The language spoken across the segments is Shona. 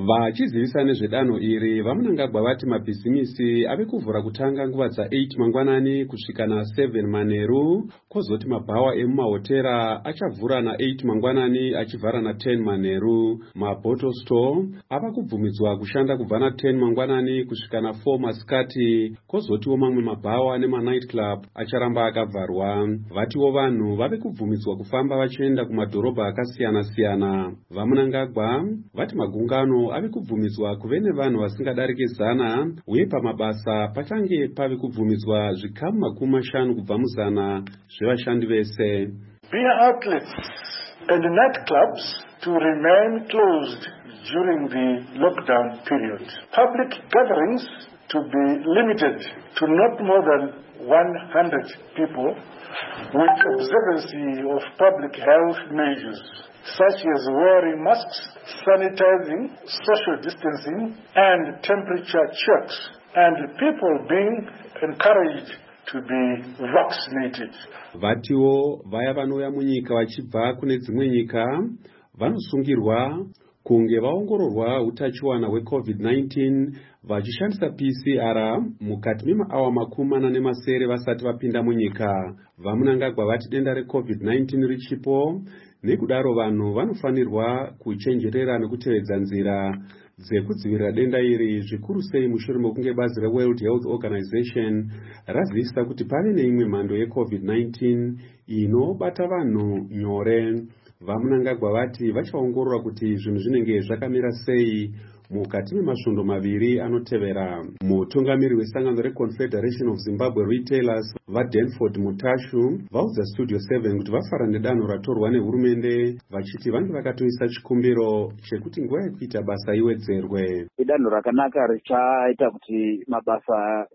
Vachizivisa nezvedanho iri vamunangagwa vati mabhizimisi ave kuvhura kutanga nguva dza8 mangwanani kusvika na7 manheru, kwozoti mabhawa emumahotera achavhura na8 mangwanani achivhara na10 manheru. Mabottle store ava kubvumidzwa kushanda kubva na10 mangwanani kusvika na4 masikati, kwozotiwo mamwe mabhawa nemanight club acharamba akavharwa. Vatiwo vanhu vave kubvumidzwa kufamba vachienda kumadhorobha akasiyana-siyana. Vamunangagwa vati magungano ave kubvumidzwa kuve nevanhu vasingadariki 100 uye pamabasa pachange pave kubvumidzwa zvikamu 50 kubva mu100 zvevashandi vese. Beer outlets and nightclubs to remain closed during the lockdown period. Public gatherings to be limited to not more than 100 people with observance of public health measures, such as wearing masks, sanitizing, social distancing, and temperature checks, and people being encouraged to be vaccinated. Vatiwo vaya vanouya munyika vachibva kune dzimwe nyika vanosungirwa kunge vaongororwa utachiwana hweCovid-19 vachishandisa PCR mukati memaawa 48 vasati vapinda munyika. Vamunangagwa vati denda reCovid-19 richipo, nekudaro vanhu vanofanirwa kuchenjerera nekutevedza nzira dzekudzivirira denda iri, zvikuru sei mushure mekunge bazi reWorld Health Organization razivisa kuti pane neimwe mhando yeCovid-19 inobata vanhu nyore. Vamunangagwa vati vachaongorora kuti zvinhu zvinenge zvakamira sei mukati memasvondo 2 anotevera. Mutungamiri wesangano reConfederation of Zimbabwe Retailers vaDanford Mutashu vaudza Studio 7 kuti vafara nedanho ratorwa nehurumende, vachiti vange vakatoisa chikumbiro chekuti nguva yekuita basa iwedzerwe. Idanho rakanaka richaita kuti mabasa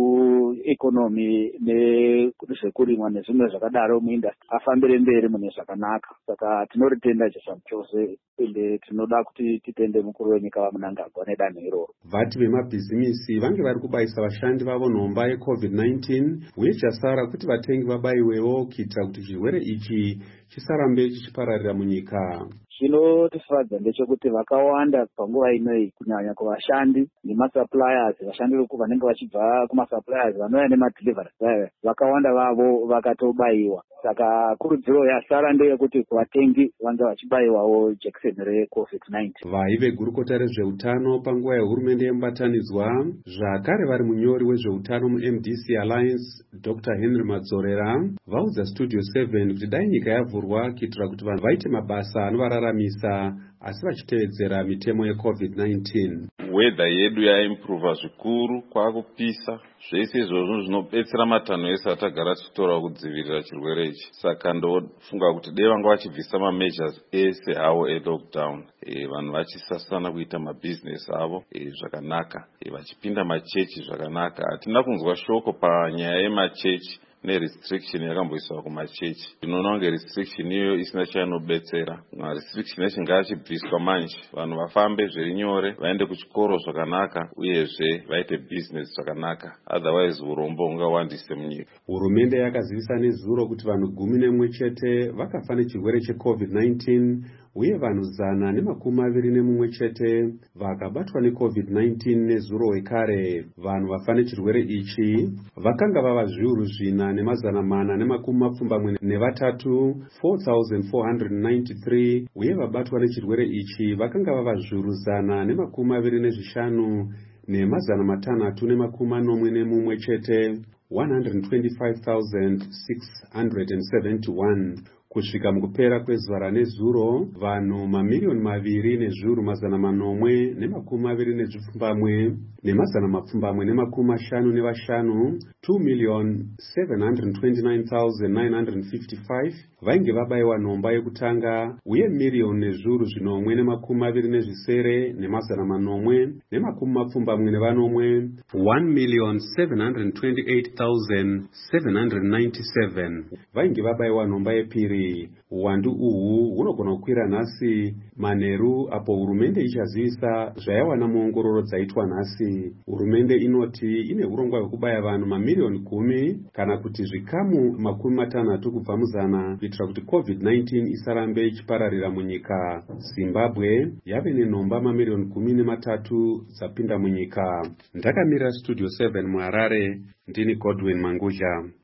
emuekonomi nezvekurimwa nezvimwe zvakadaro muindastri afambire mberi mune zvakanaka. Saka tinoritenda chishanu chose ende tinoda kuti titende mukuru wenyika vamunangagwa nedanho iroro. Vati vemabhizimisi vange vari kubayisa vashandi vavo nhomba yeCovid-19 uye chasara kuti vatengi vabayiwewo kuitira kuti chirwere ichi chisarambe chichipararira munyika. Zvinotifadza ndechekuti vakawanda panguva inoyi kunyanya kuvashandi nemasuppliers, vashandi vanenge vachibva kumasuppliers vanouya nemadeliveries, vakawanda vavo vakatobayiwa. Saka kurudziro yasara ndeyekuti vatengi vange vachibayiwawo jekiseni reCovid-19. Vaive gurukota rezveutano panguva yehurumende yemubatanidzwa, zvakare vari munyori wezveutano muMDC Alliance Dr. Henry Madzorera vaudza Studio 7 kuti dai nyika yavhurwa kuitira kuti vanhu vaite mabasa anovararamisa asi vachitevedzera mitemo yeCovid-19. Weather yedu yaimprova zvikuru, kwakupisa. Zvese izvozvo zvinobetsera matanho ese atagara tichitora kudzivirira chirwere ichi. Saka ndofunga kuti dai vanga vachibvisa mameasures ese awo elockdown, vanhu vachisasana kuita mabusiness avo zvakanaka, vachipinda machechi zvakanaka. Hatina kunzwa shoko panyaya yemachechi nerestriction yakamboiswa kumachechi. Tinoona kunge restriction iyo isina chainobetsera. Restriction yacho ngaachibviswa manje, vanhu vafambe zviri nyore, vaende kuchikoro zvakanaka uyezve vaite business zvakanaka. Otherwise urombo hungawandise munyika. Hurumende yakazivisa nezuro kuti vanhu 11 vakafa nechirwere cheCovid-19 uye vanhu 121 chete vakabatwa neCovid-19 nezuro wekare. Vanhu vafa nechirwere ichi vakanga vava zviuru 4,473 4,493 uye vabatwa nechirwere ichi vakanga vava zviuru 125 ne641 chete 125,671. Kusvika mukupera kwezuva ranezuro, vanhu 2,4,820,925 2,729,955 vainge vabayiwa nhomba yekutanga uye 1,020,900,920 1,728,797 vainge vabayiwa nhomba yepiri. nhasi. Uwandu uhu hunogona kukwira nhasi manheru apo hurumende ichazivisa zvayawana muongororo dzaitwa nhasi. Hurumende inoti ine urongwa hwekubaya vanhu mamiliyoni 10 kana kuti zvikamu 60 kubva muzana kuitira kuti COVID-19 isarambe ichipararira munyika. Zimbabwe yave nenhomba mamiliyoni 13 dzapinda munyika. Ndakamirira Studio 7 muHarare, ndini Godwin Manguzha.